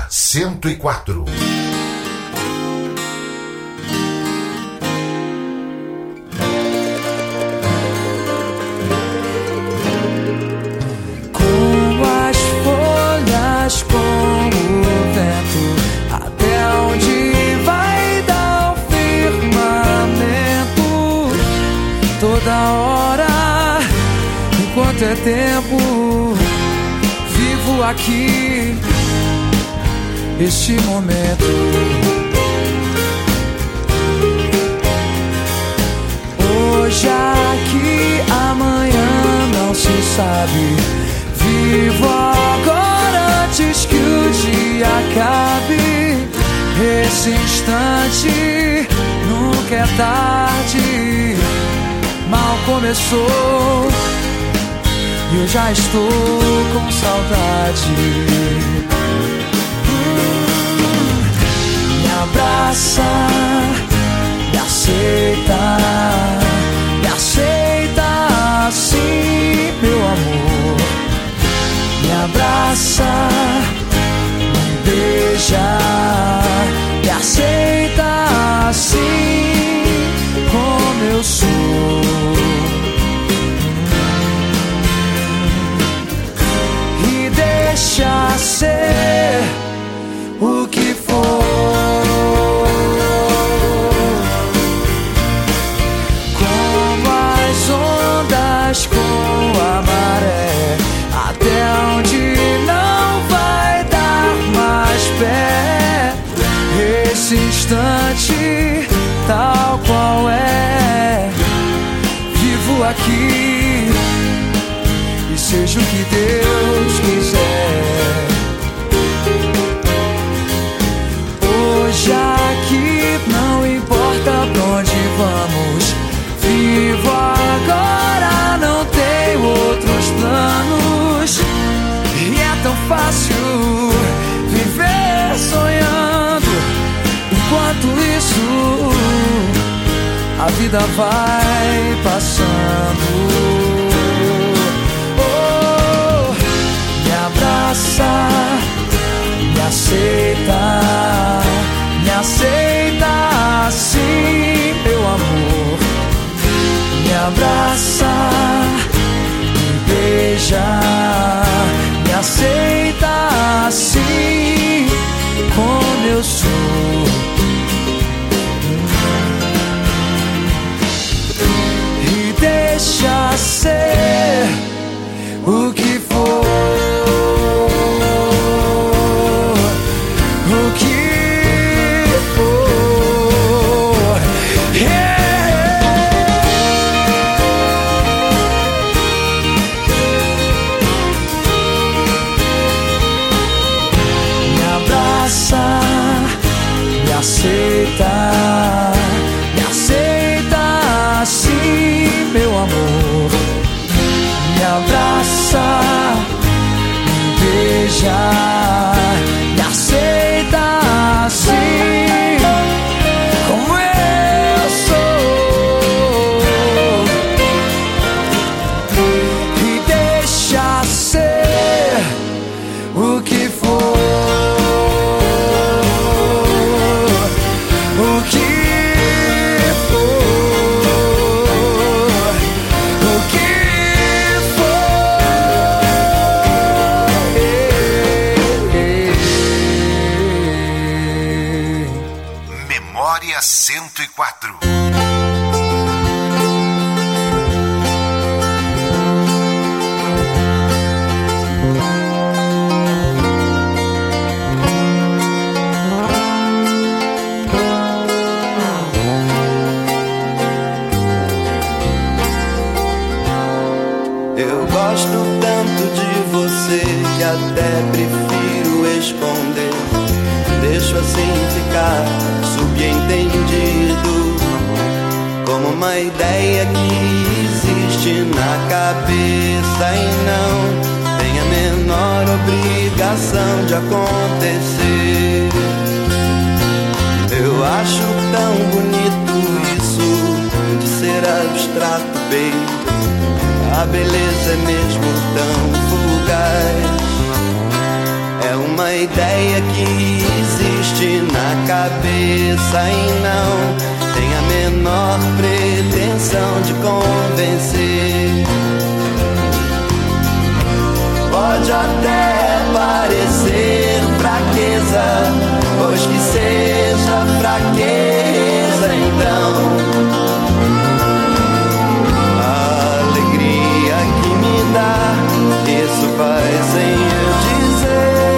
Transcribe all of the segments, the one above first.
Memória 104. Com as folhas, com o vento, até onde vai dar o firmamento? Toda hora, enquanto é tempo, vivo aqui, este momento. Hoje aqui, amanhã não se sabe. Vivo agora antes que o dia acabe. Esse instante nunca é tarde. Mal começou e eu já estou com saudade. Me abraça, me aceita assim, meu amor. Me abraça, me beija, me aceita assim como eu sou. E deixa ser o que for. Como as ondas com a maré, até onde não vai dar mais pé. Esse instante, tal qual é, vivo aqui, e seja o que Deus quiser. Hoje aqui, não importa pra onde vamos, vivo agora, não tenho outros planos. E é tão fácil viver sonhando. Enquanto isso, a vida vai passando. Oh, me abraça, me aceita assim, meu amor. Me abraça, me beija, me aceita assim como eu sou. E deixa ser o que for. O que for. Me abraça, me aceita assim, meu amor. Me abraça, me beija, me aceita assim como eu sou. E deixa ser o que for. O que Memória 104. Eu gosto tanto de você que até prefiro esconder. Deixo assim ficar subentendido, como uma ideia que existe na cabeça e não tem a menor obrigação de acontecer. Eu acho tão bonito isso de ser abstrato, baby. A beleza é mesmo tão fugaz. É uma ideia que existe na cabeça e não tem a menor pretensão de convencer. Pode até parecer fraqueza, pois que seja fraqueza então. A alegria que me dá, isso faz em eu dizer: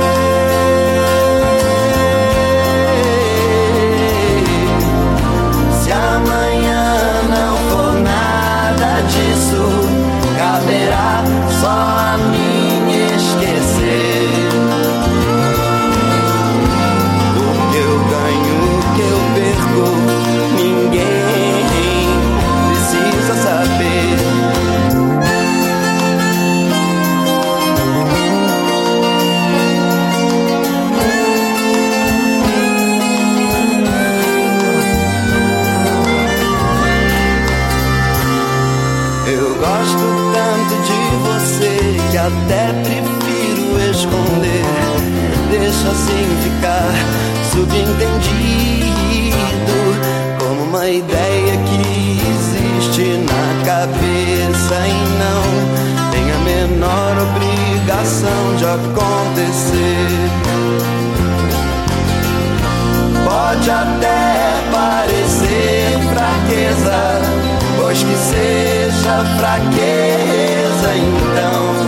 se amanhã não for nada disso, caberá só a mim esquecer. O que eu ganho, o que eu perco, ninguém precisa saber. Eu gosto tanto de você que até prefiro esconder. Deixa assim ficar subentendido, como uma ideia que existe na cabeça e não tem a menor obrigação de acontecer. Pode até parecer fraqueza, pois que seja fraqueza então.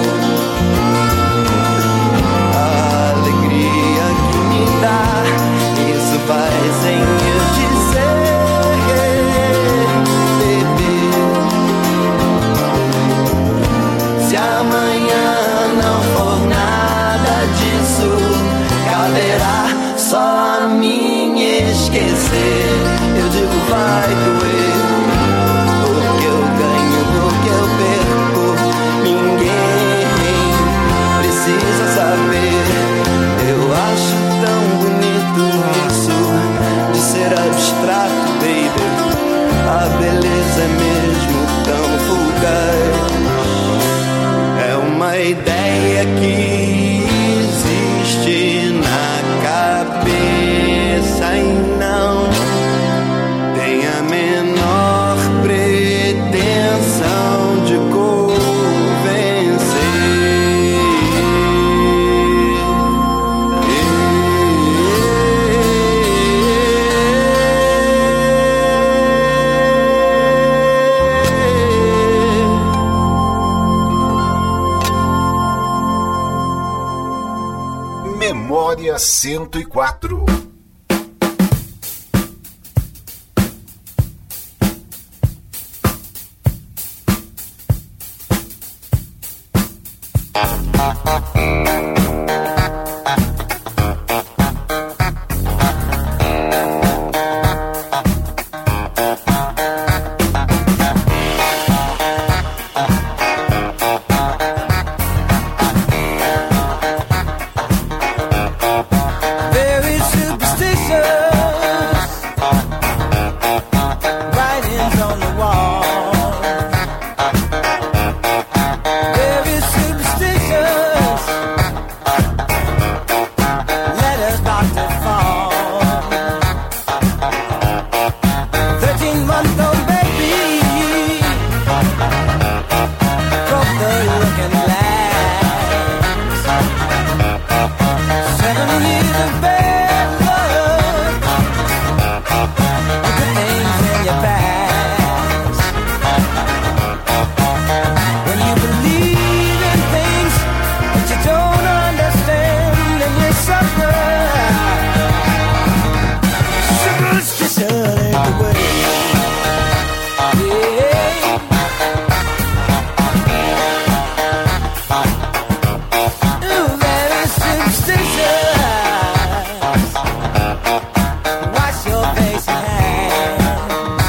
A alegria que me dá, isso faz em eu dizer, bebê, se amanhã não for nada disso, caberá só a mim esquecer. Eu digo vai doer, o que eu ganho, o que eu perco, ninguém precisa saber. Eu acho tão bonito isso de ser abstrato, baby. A beleza é mesmo tão fugaz. É uma ideia que existe na cabeça e não tem a menor pretensão de convencer. Memória 104. Very superstitious, writings on the wall. Very superstitious, letters about to fall. 13-month-old baby broke the looking glass. 7 years of bad luck, good things in your past. When you believe in things that you don't understand, and you suffer. Superstition ain't the way. Ooh, very superstitious. Wash your face and hands.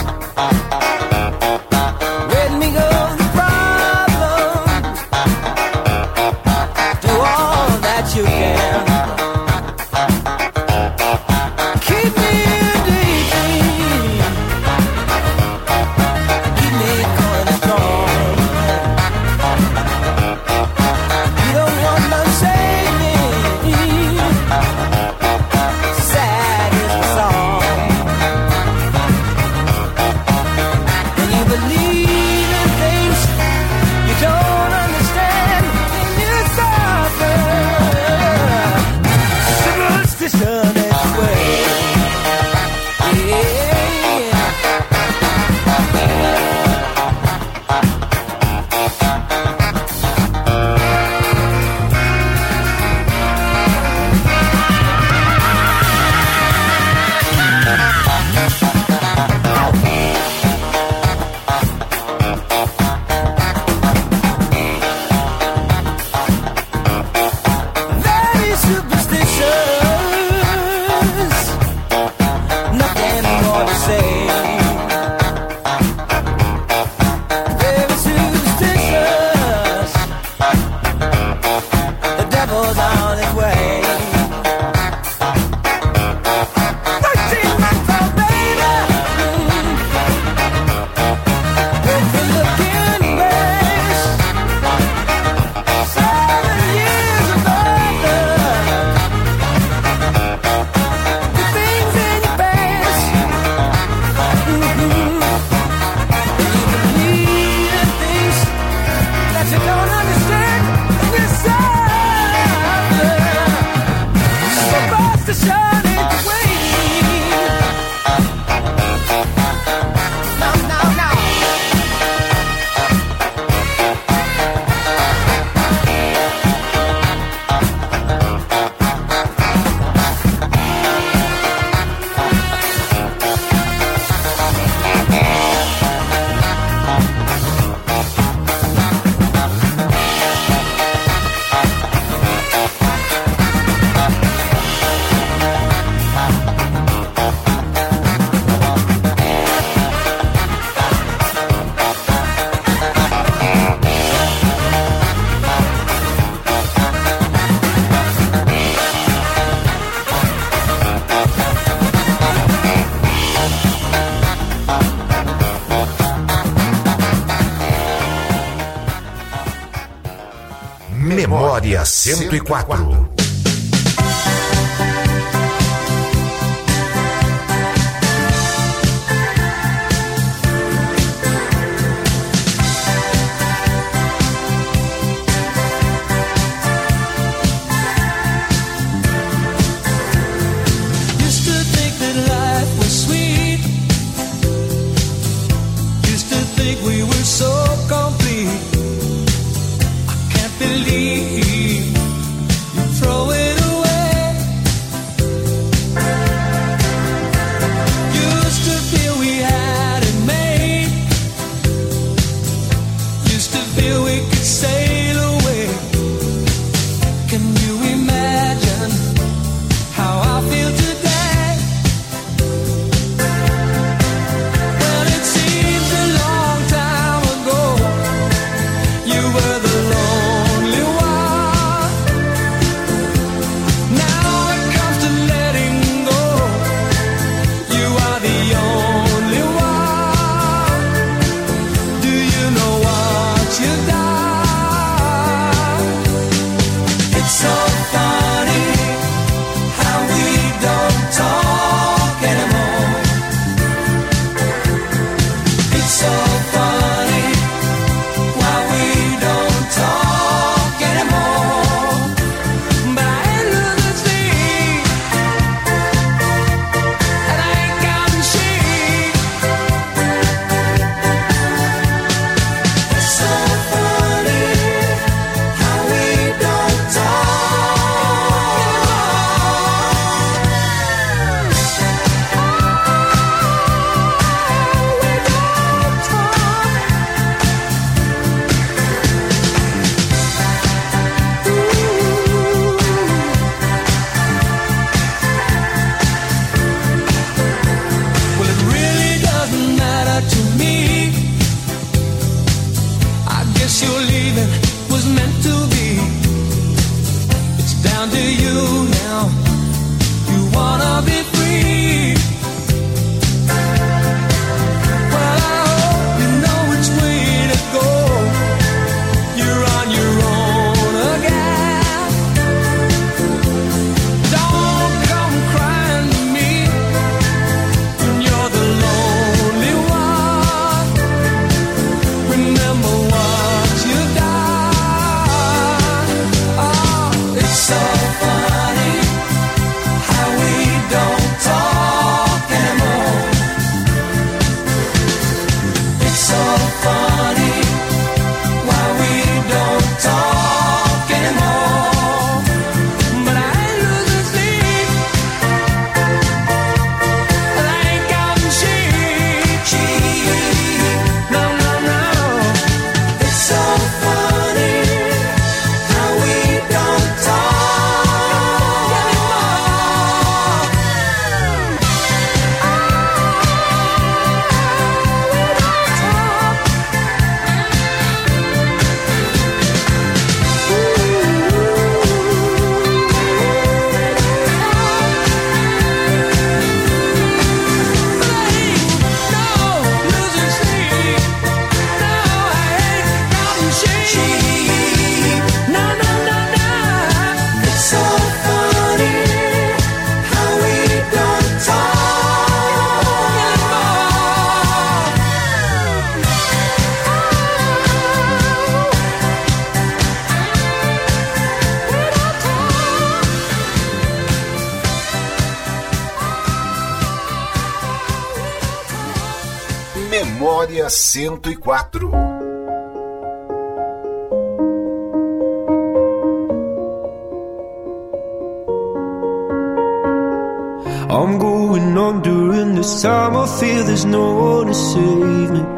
Let me go the problem. Do all that you can. Keep me in daydream. Memória 104. We were so complete. I can't believe you throw it away. Used to feel we had it made. Used to feel we could sail away. Can you imagine how I feel today? Well, it seems a long time ago. You were the lonely one. Now it comes to letting go. You are the only one. Do you know what you've done? It's so funny how we don't talk anymore. It's so funny why we don't talk anymore. But I ain't losing sleep, and I ain't counting sheep. It's so funny how we don't talk Well, it really doesn't matter to me. I guess your leaving was meant to be. It's down to you now. You wanna be free. Well, I hope you know which way to go. You're on your own again. Don't come crying to me when you're the lonely one. Remember what you've done. Oh, it's so funny how we don't talk anymore. It's so funny why we don't talk anymore. But I ain't losing sleep, and I ain't counting sheep. No, no, no. It's so funny how we don't talk anymore. Memória 104. I'm going on during this time. I feel there's no one to save me.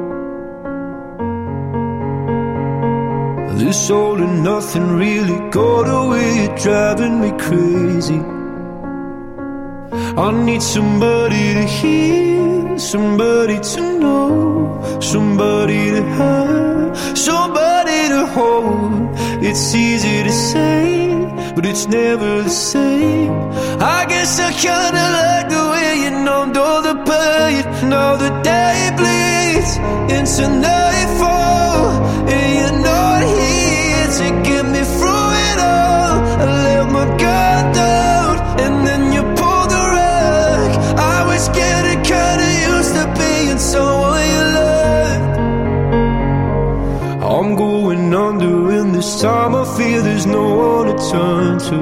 This all and nothing really got away. You're driving me crazy. I need somebody to hear, somebody to know, somebody to have, somebody to hold. It's easy to say, but it's never the same. I guess I kinda like the way you numbed all the pain. Now the day bleeds into nightfall, and you're not here to get me through this time I feel there's no one to turn to.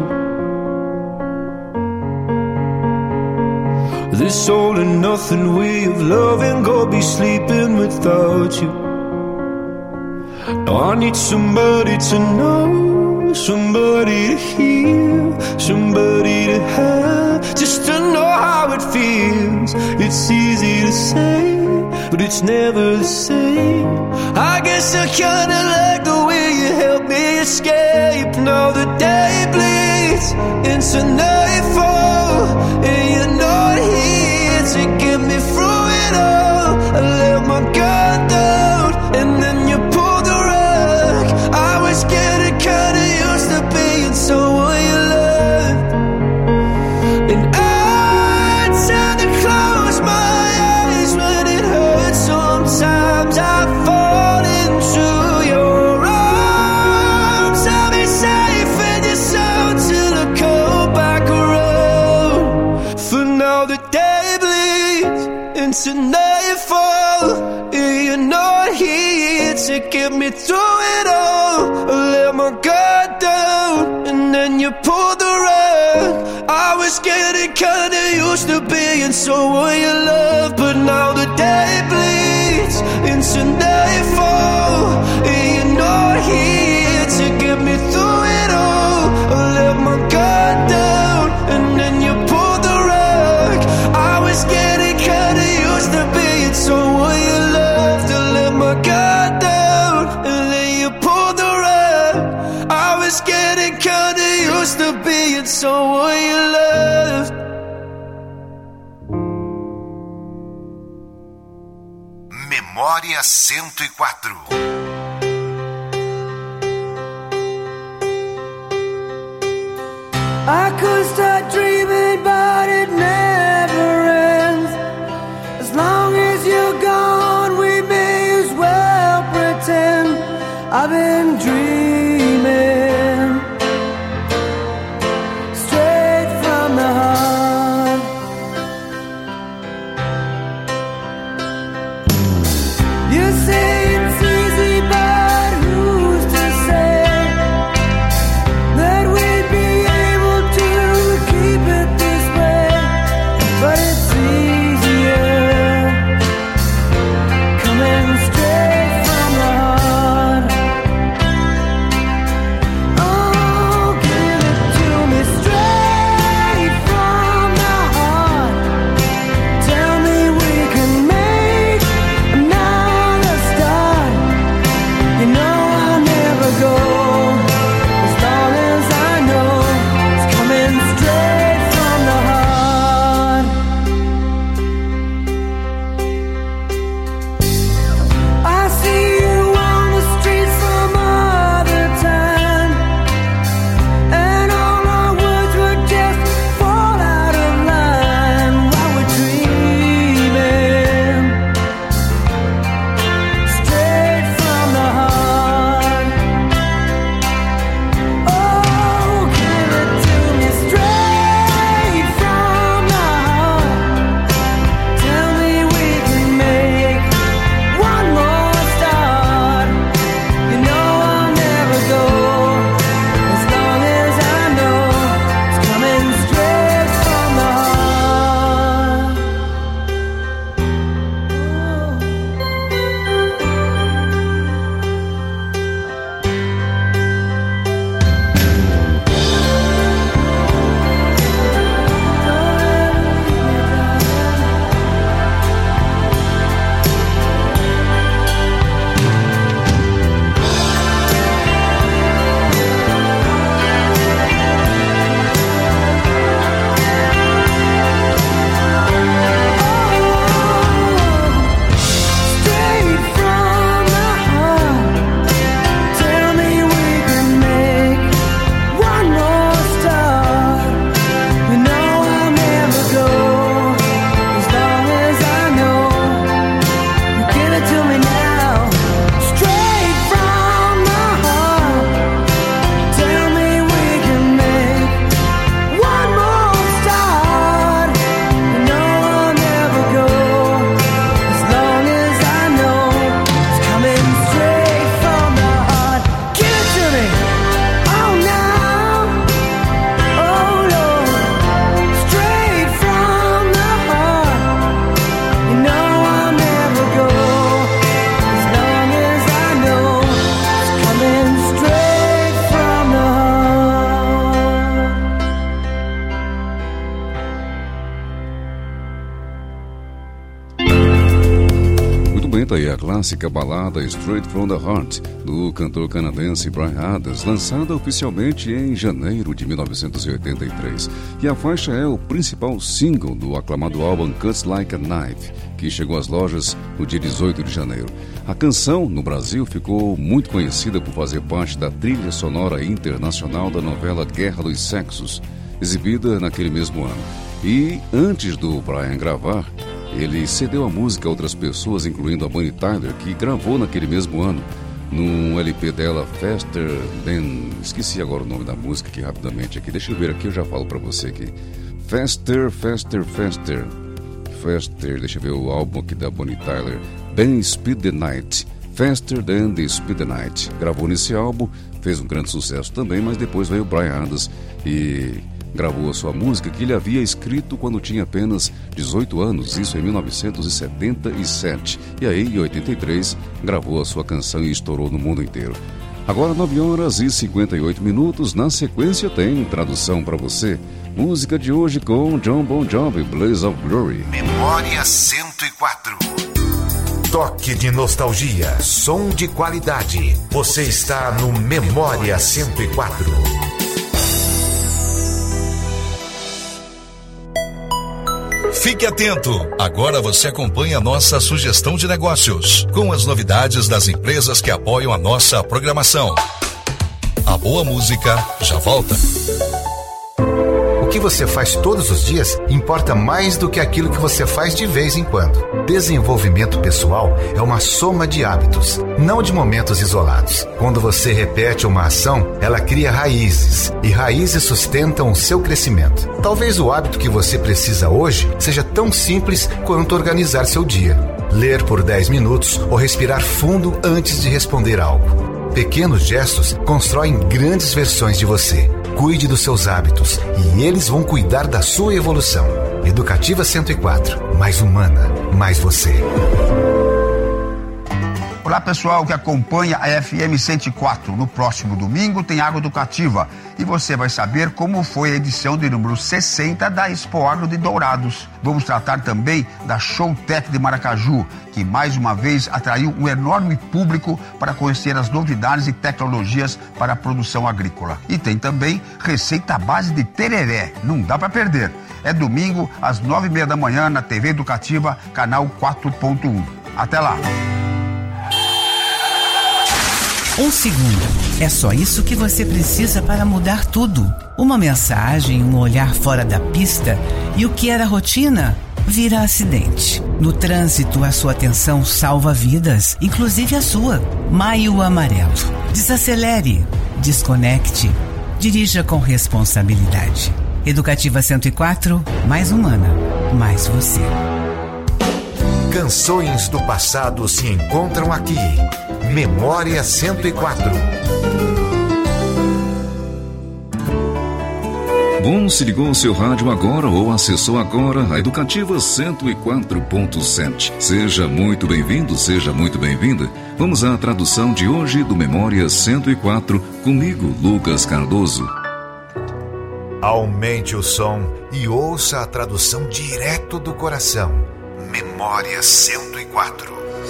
This all and nothing way of loving, go be sleeping without you. Now I need somebody to know, somebody to hear, somebody to have, just to know how it feels. It's easy to say, but it's never the same. I guess I kinda like the way you help me escape. Now the day bleeds into nightfall, and you're not here to get me through it all. I let my guard down, and then you pulled the rug. I was getting kinda used to being someone you loved, and I tend to close my eyes when it hurts. Sometimes I fall into your arms. I'll be safe in your soul till I come back around. For now the day bleeds into nightfall, and you're not here to get me through it all. I let my guard down, and then you pulled the rug. I was getting kinda used to being someone you love, but now the day bleeds into nightfall, and you're not here to get me through it all. I let my guard down, and then you pulled the rug. I was getting kinda used to being someone you loved. I let my guard down, and then you pulled the rug. I was getting kinda used to being someone you loved. Memória 104. I could start dreaming, but it never ends. As long as you're gone, we may as well pretend I've been dreaming straight from the heart. You say it's easy, but who's to say that we'd be able to keep a clássica balada Straight from the Heart, do cantor canadense Bryan Adams, lançada oficialmente em janeiro de 1983. E a faixa é o principal single do aclamado álbum Cuts Like a Knife, que chegou às lojas no dia 18 de janeiro. A canção, no Brasil, ficou muito conhecida por fazer parte da trilha sonora internacional da novela Guerra dos Sexos, exibida naquele mesmo ano. E antes do Bryan gravar, ele cedeu a música a outras pessoas, incluindo a Bonnie Tyler, que gravou naquele mesmo ano, num LP dela, Faster Than... Esqueci agora o nome da música aqui rapidamente. Aqui. Deixa eu ver aqui, eu já falo pra você aqui. Faster, deixa eu ver o álbum aqui da Bonnie Tyler. Than Speed the Night. Faster Than the Speed the Night. Gravou nesse álbum, fez um grande sucesso também, mas depois veio o Bryan Adams e gravou a sua música que ele havia escrito quando tinha apenas 18 anos, isso em 1977. E aí, em 83, gravou a sua canção e estourou no mundo inteiro. Agora 9h58, na sequência tem tradução para você. Música de hoje com Jon Bon Jovi, Blaze of Glory. Memória 104. Toque de nostalgia, som de qualidade. Você está no Memória 104. Fique atento! Agora você acompanha a nossa sugestão de negócios, com as novidades das empresas que apoiam a nossa programação. A boa música já volta. O que você faz todos os dias importa mais do que aquilo que você faz de vez em quando. Desenvolvimento pessoal é uma soma de hábitos, não de momentos isolados. Quando você repete uma ação, ela cria raízes, e raízes sustentam o seu crescimento. Talvez o hábito que você precisa hoje seja tão simples quanto organizar seu dia. Ler por 10 minutos ou respirar fundo antes de responder algo. Pequenos gestos constroem grandes versões de você. Cuide dos seus hábitos e eles vão cuidar da sua evolução. Educativa 104. Mais humana, mais você. Olá pessoal que acompanha a FM 104. No próximo domingo tem Agro Educativa e você vai saber como foi a edição de número 60 da Expo Agro de Dourados. Vamos tratar também da Showtech de Maracaju, que mais uma vez atraiu um enorme público para conhecer as novidades e tecnologias para a produção agrícola. E tem também receita à base de tereré, não dá para perder. É domingo às 9h30 da manhã na TV Educativa, canal 4.1. Até lá! Um segundo. É só isso que você precisa para mudar tudo. Uma mensagem, um olhar fora da pista e o que era rotina vira acidente. No trânsito, a sua atenção salva vidas, inclusive a sua. Maio Amarelo. Desacelere, desconecte, dirija com responsabilidade. Educativa 104, mais humana, mais você. Canções do passado se encontram aqui. Memória 104. Bom, se ligou o seu rádio agora ou acessou agora a Educativa 104.7. Seja muito bem-vindo, seja muito bem-vinda. Vamos à tradução de hoje do Memória 104, comigo, Lucas Cardoso. Aumente o som e ouça a tradução direto do coração. Memória 104.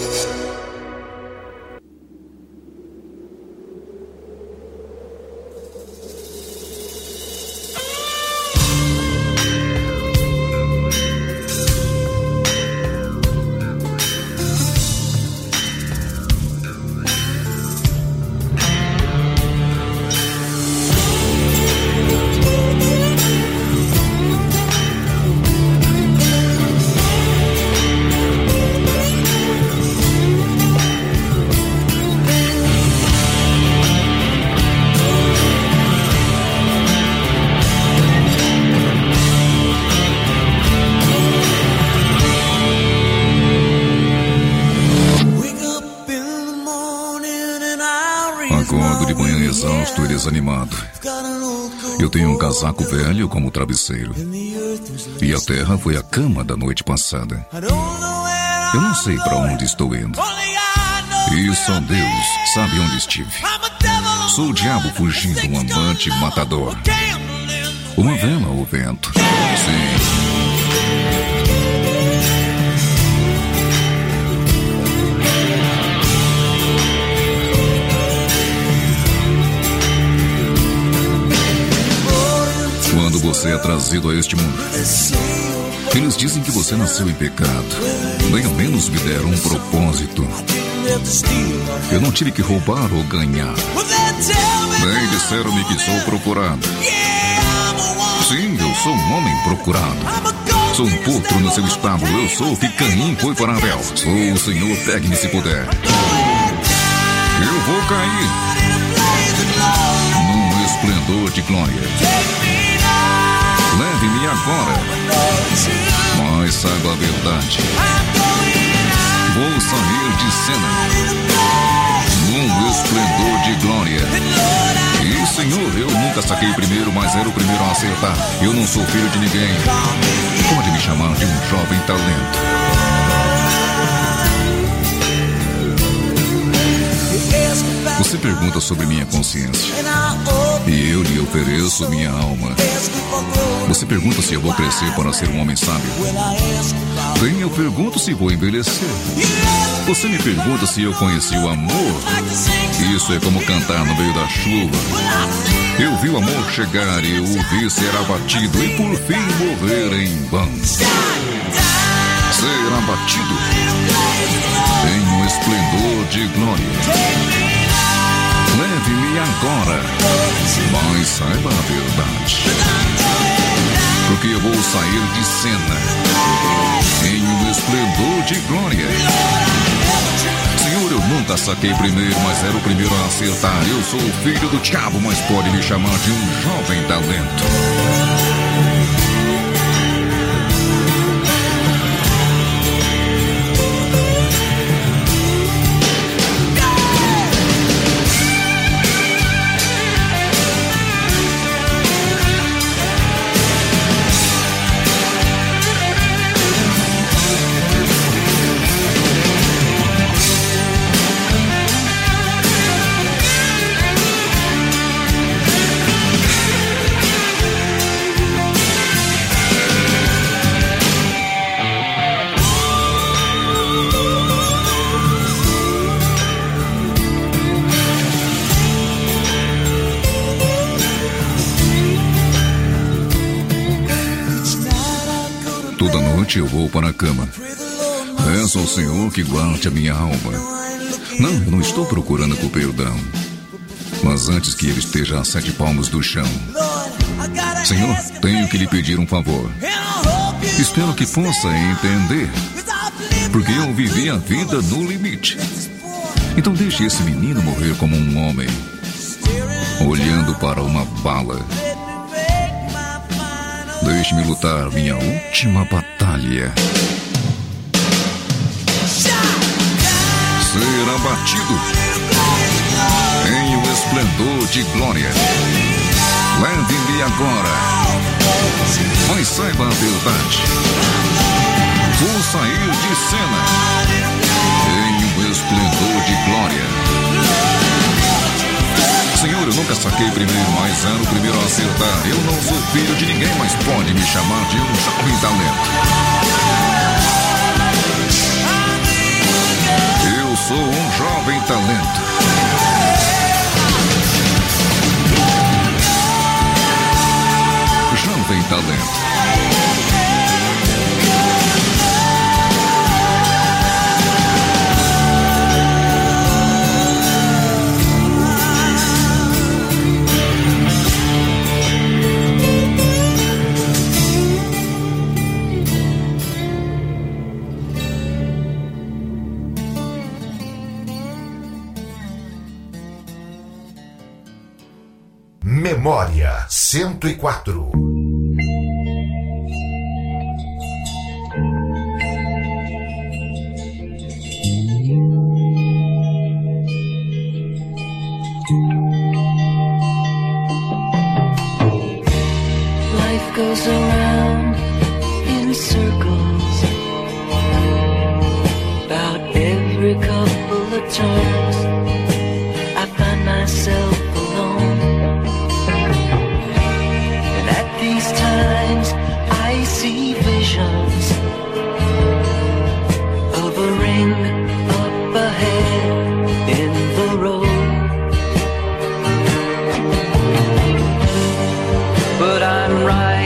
Acordo de manhã exausto e desanimado. Eu tenho um casaco velho como travesseiro. E a terra foi a cama da noite passada. Eu não sei para onde estou indo. E só Deus sabe onde estive. Sou o diabo fugindo, um amante matador. Uma vela ao vento. Sim. você é trazido a este mundo. Eles dizem que você nasceu em pecado. Nem ao menos me deram um propósito. Eu não tive que roubar ou ganhar. Nem disseram-me que sou procurado. Sim, eu sou um homem procurado. Sou um potro no seu estábulo. Eu sou o que Caim foi para Abel. Sou o Senhor, pegue-me se puder. Eu vou cair num esplendor de glória. Leve-me agora, mas saiba a verdade. Vou sair de cena num esplendor de glória. E Senhor, eu nunca saquei primeiro, mas era o primeiro a acertar. Eu não sou filho de ninguém. Pode me chamar de um jovem talento. Você pergunta sobre minha consciência e eu lhe ofereço minha alma. Você pergunta se eu vou crescer para ser um homem sábio. Bem, eu pergunto se vou envelhecer. Você me pergunta se eu conheci o amor. Isso é como cantar no meio da chuva. Eu vi o amor chegar e eu o vi ser abatido e por fim morrer em vão. Ser abatido em um esplendor de glória. Leve-me agora, mas saiba a verdade. Porque eu vou sair de cena em um esplendor de glória. Senhor, eu nunca saquei primeiro, mas era o primeiro a acertar. Eu sou o filho do diabo, mas pode me chamar de um jovem talento. Toda noite eu vou para a cama. Peço ao Senhor que guarde a minha alma. Não, eu não estou procurando por perdão. Mas antes que ele esteja a 7 palmos do chão. Senhor, tenho que lhe pedir um favor. Espero que possa entender. Porque eu vivi a vida no limite. Então deixe esse menino morrer como um homem, olhando para uma bala. Deixe-me lutar minha última batalha. Ser abatido em um esplendor de glória. Leve-me agora, mas saiba a verdade. Vou sair de cena em um esplendor de glória. Senhor, eu nunca saquei primeiro, mas era o primeiro a acertar. Eu não sou filho de ninguém, mas pode me chamar de um jovem talento. Eu sou um jovem talento. Jovem talento. Memória 104. Life goes around in circles about every couple of turns. I find myself alone. These times I see visions of a ring up ahead in the road. But I'm right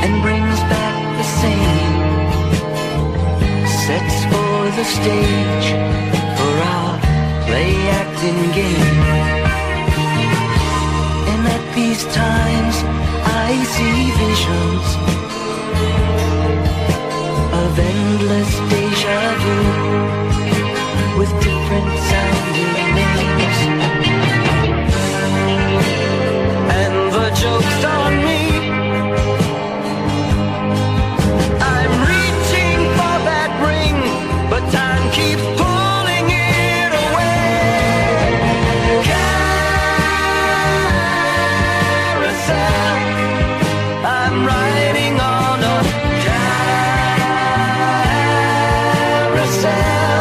and brings back the same. Sets for the stage for our play-acting game. And at these times I see visions of endless deja vu with different sounding names. And the joke's on me. I'm reaching for that ring, but time keeps pulling it away. Carousel, I'm riding on a carousel.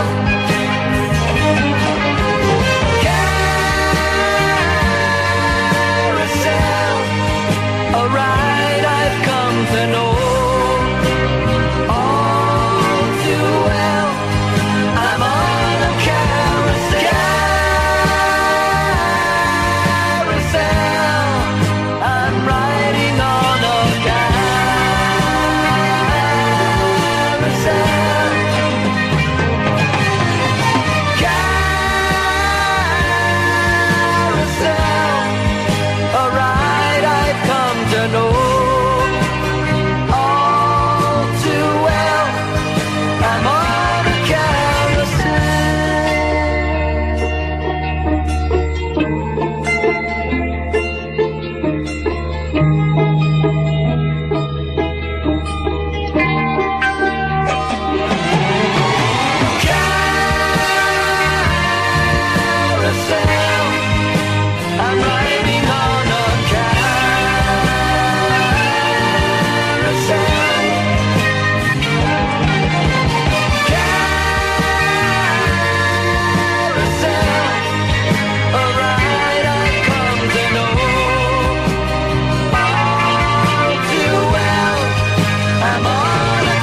Carousel, a ride I've come to know all too well. I'm on a carousel. I'm riding on a carousel. Carousel, a ride I've come to know all too well. I'm on a carousel. I'm riding on a carousel. Carousel, a ride I've come to know all too well. I'm on a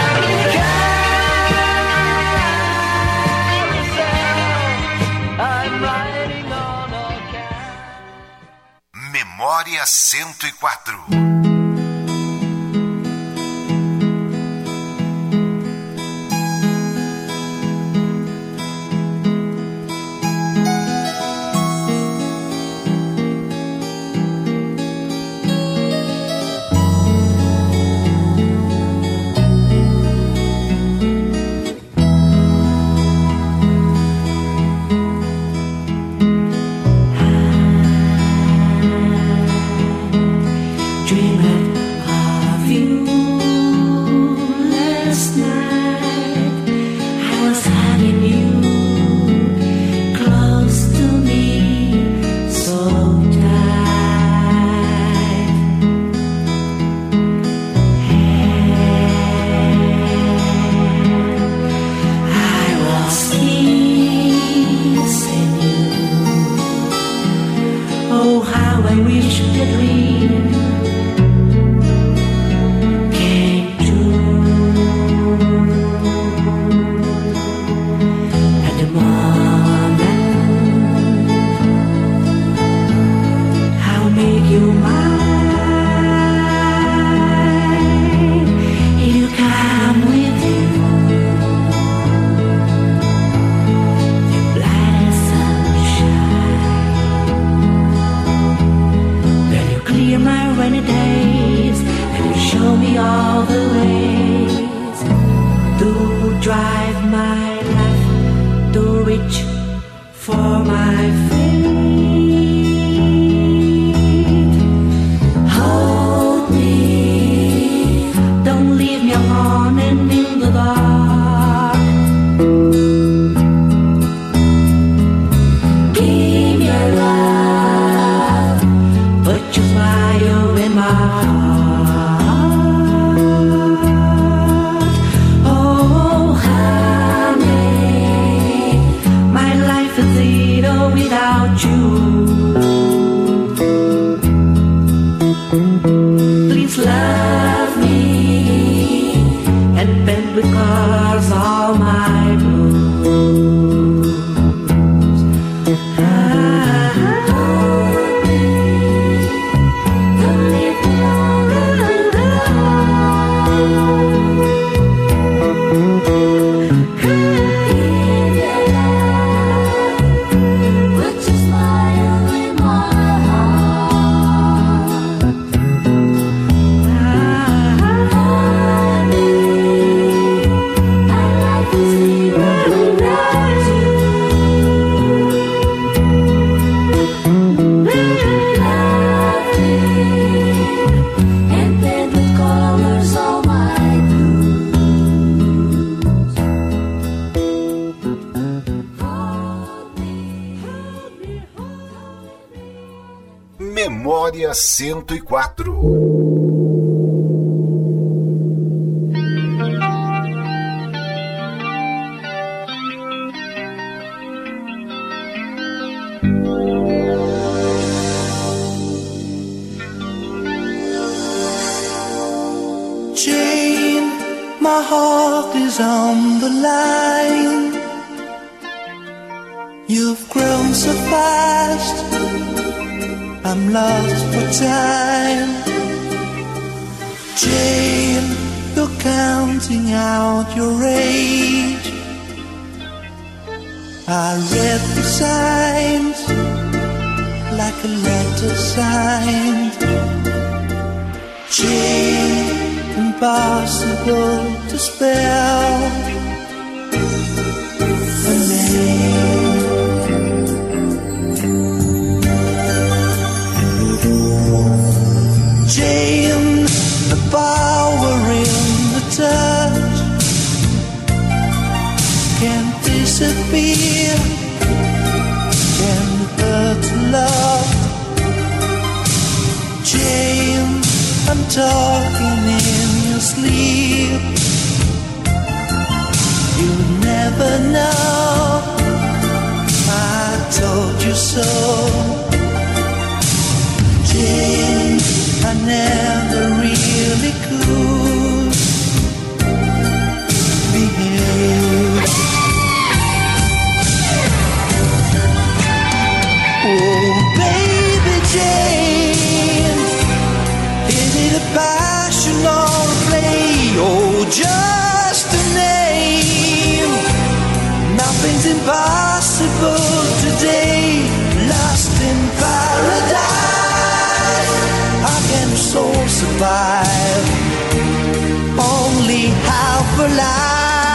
carousel. I'm riding on a Memória 104. Dreamed of you last night. I was having you close to me, so tight. I was kissing you. Oh, how I wish the dream came true. At the moment, I'll make you mine. You come with you, the brightest sunshine. Then you clear my rainy days, and you show me all the ways to drive my life, to reach for my fate. Hold me, don't leave me alone and in the dark. Give me your love, put your fire in my heart. Oh, honey, my life is zero without Memória 104. Jane, my heart is on the line. You've grown so fast, I'm lost for time. Jane, you're counting out your age. I read the signs like a letter signed. Jane, impossible to spell a name. Jane, the power in the touch can't disappear, can't hurt love. Jane, I'm talking in your sleep. You'll never know I told you so. Jane, I never really could behave. Oh, baby Jane, is it a passion or a play, or just a name? Nothing's impossible today, lost in paradise. How can a soul survive? Only half alive.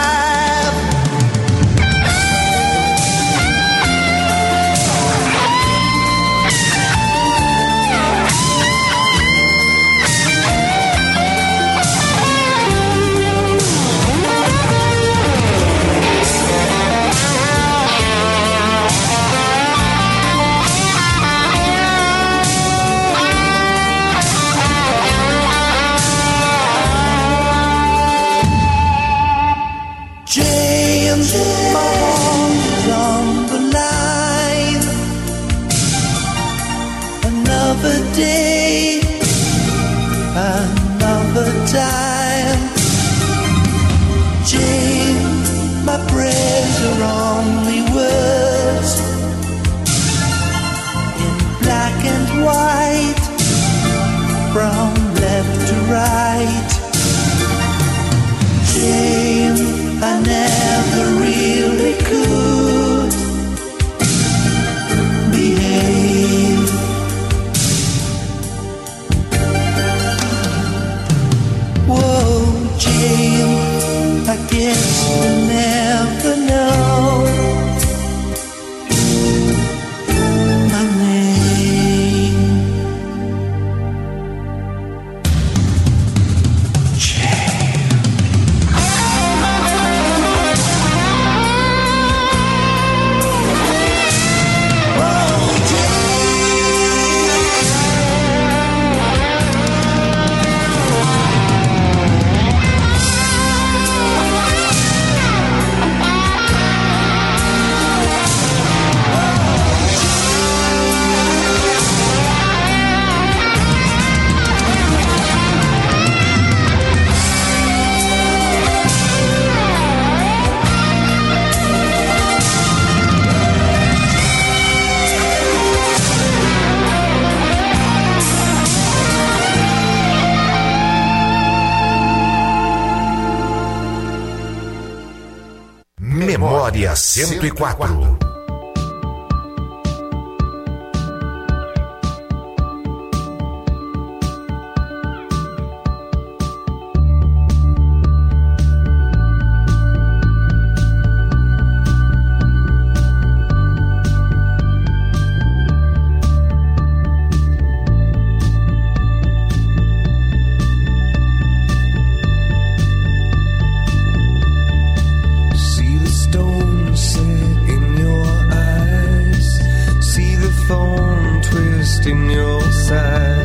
My heart is on the line. Another day, another time. Jane, my prayers are only words in black and white, from left to right. Jane, I never really could behave. Whoa, Jane, I guess we'll never know my name. Memória 104. In your side,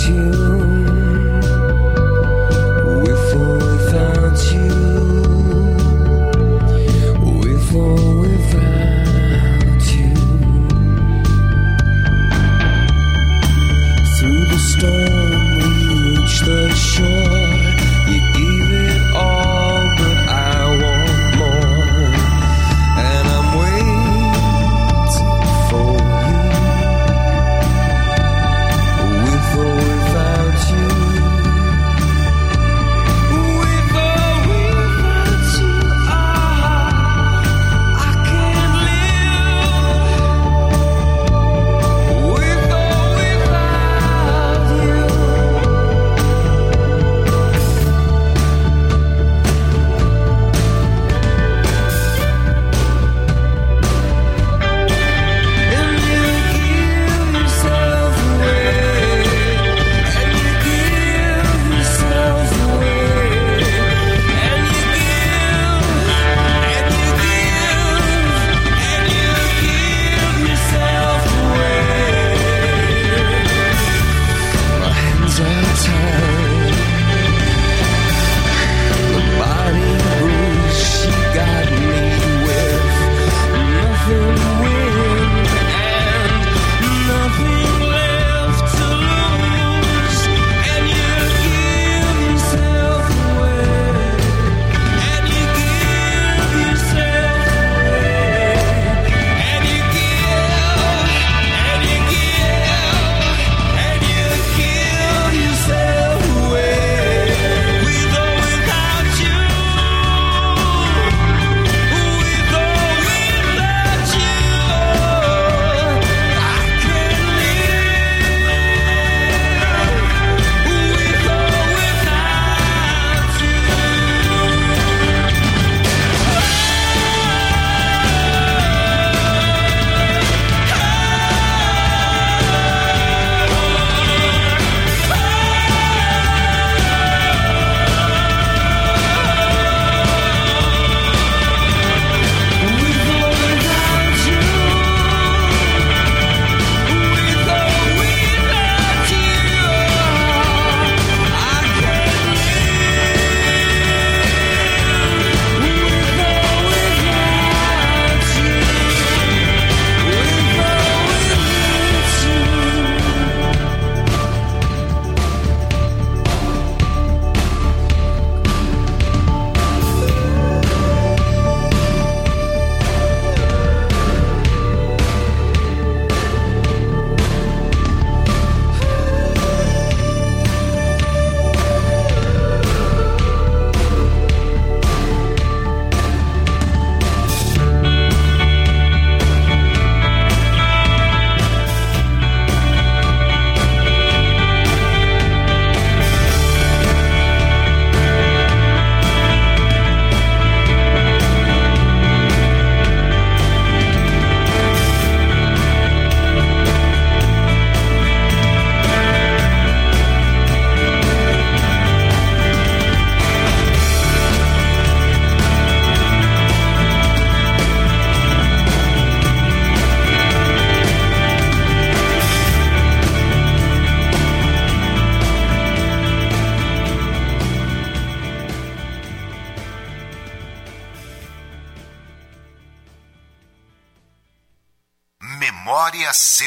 Memória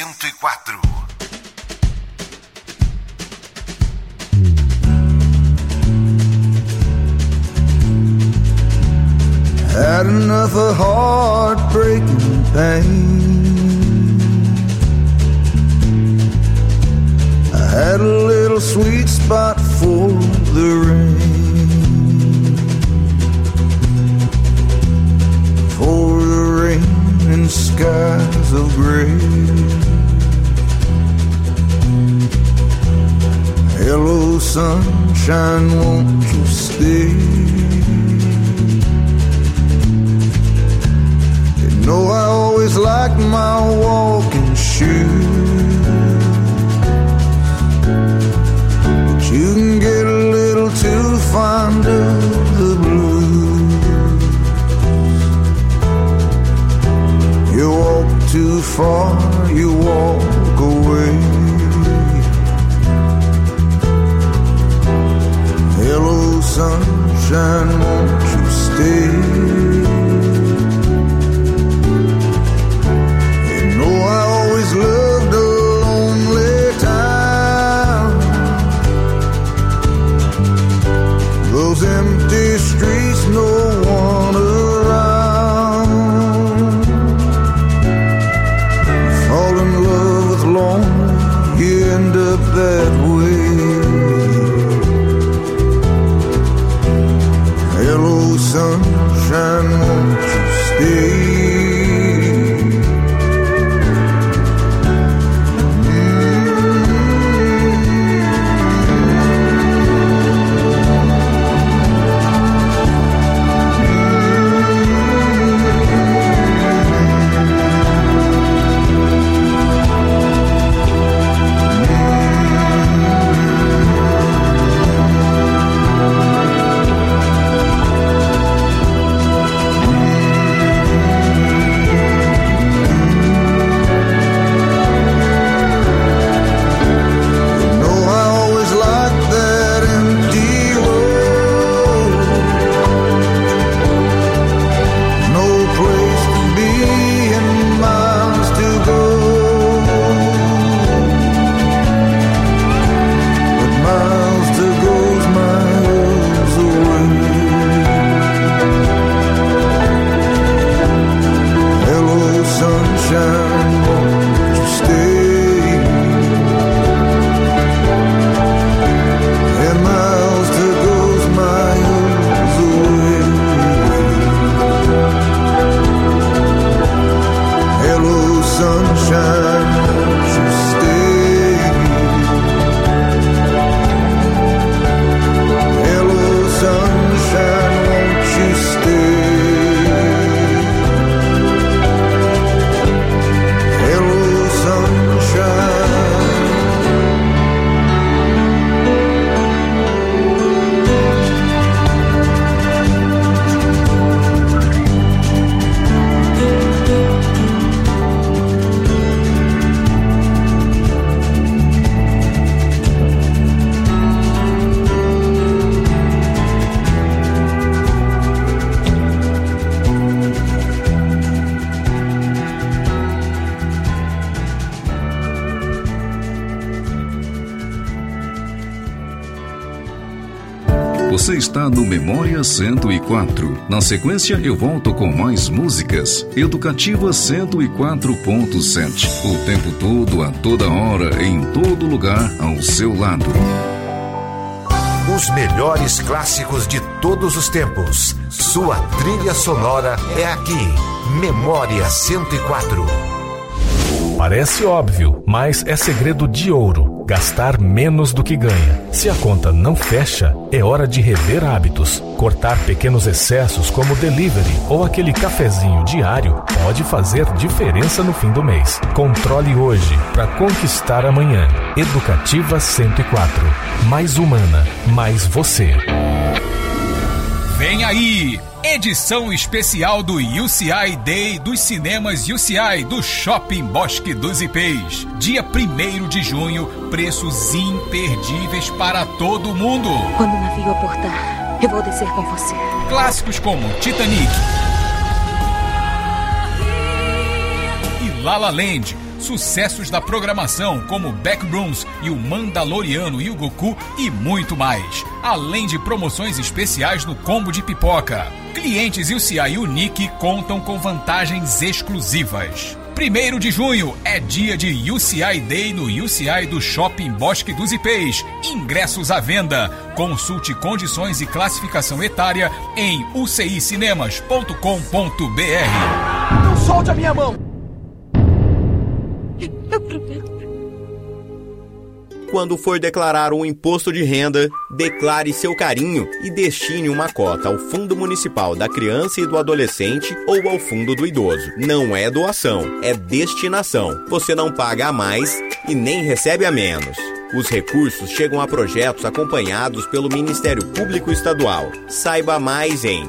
104. Had enough of heartbreaking pain. I had a little sweet spot for the rain, for the rain and skies of gray. Hello sunshine, won't you stay? No, I always liked my walking shoes, but you can get a little too fond of the blues. You walk too far, you walk away. fall in love with lonely, you end up that way. Hello, sunshine, won't you stay? Você está no Memória 104. Na sequência, eu volto com mais músicas. Educativa 104.7. O tempo todo, a toda hora, em todo lugar, ao seu lado. Os melhores clássicos de todos os tempos. Sua trilha sonora é aqui. Memória 104. Parece óbvio, mas é segredo de ouro. Gastar menos do que ganha. Se a conta não fecha, é hora de rever hábitos. Cortar pequenos excessos como delivery ou aquele cafezinho diário pode fazer diferença no fim do mês. Controle hoje para conquistar amanhã. Educativa 104. Mais humana, mais você. Vem aí! Edição especial do UCI Day dos cinemas UCI do Shopping Bosque dos Ipês. Dia 1º de junho, preços imperdíveis para todo mundo. Quando o navio aportar, eu vou descer com você. Clássicos como Titanic e La La Land. Sucessos da programação como Backrooms e o Mandaloriano e o Goku e muito mais. Além de promoções especiais no combo de pipoca. Clientes UCI Unique contam com vantagens exclusivas. 1º de junho é dia de UCI Day no UCI do Shopping Bosque dos Ipês. Ingressos à venda. Consulte condições e classificação etária em ucicinemas.com.br. Não solte a minha mão! Eu prometo. Quando for declarar um imposto de renda, declare seu carinho e destine uma cota ao Fundo Municipal da Criança e do Adolescente ou ao Fundo do Idoso. Não é doação, é destinação. Você não paga a mais e nem recebe a menos. Os recursos chegam a projetos acompanhados pelo Ministério Público Estadual. Saiba mais em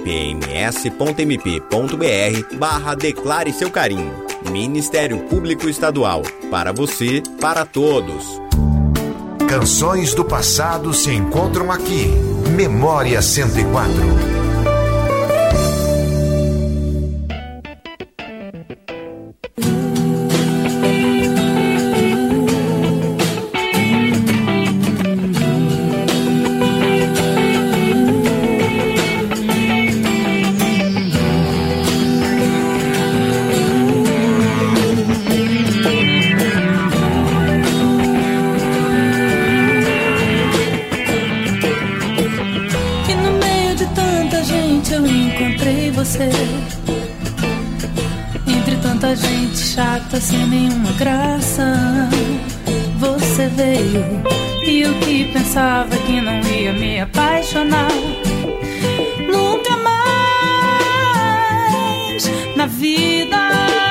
mpms.mp.br/declare seu carinho. Ministério Público Estadual. Para você, para todos. Canções do passado se encontram aqui. Memória 104. você. Entre tanta gente chata sem nenhuma graça, você veio. E eu que pensava que não ia me apaixonar nunca mais na vida.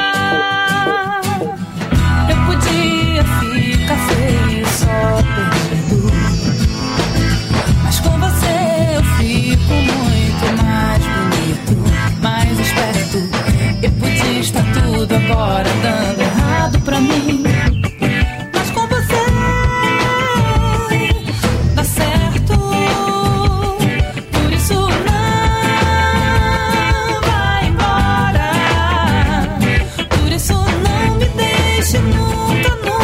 Eu podia ficar feio só perdido, mas com você eu fico muito mais bonito, mais esperto. Eu podia estar tudo agora dando errado pra mim, mas com você dá certo. Por isso não vai embora, por isso não me deixe nunca, nunca.